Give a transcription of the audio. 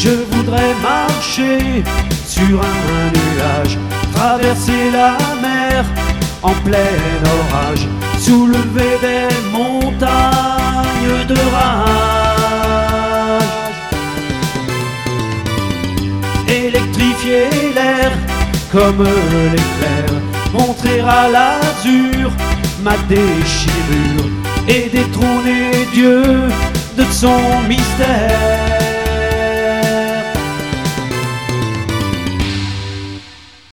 Je voudrais marcher sur un nuage, traverser la mer en plein orage, soulever des montagnes de rage, électrifier l'air comme l'éclair, montrer à l'azur ma déchirure et détrôner Dieu de son mystère.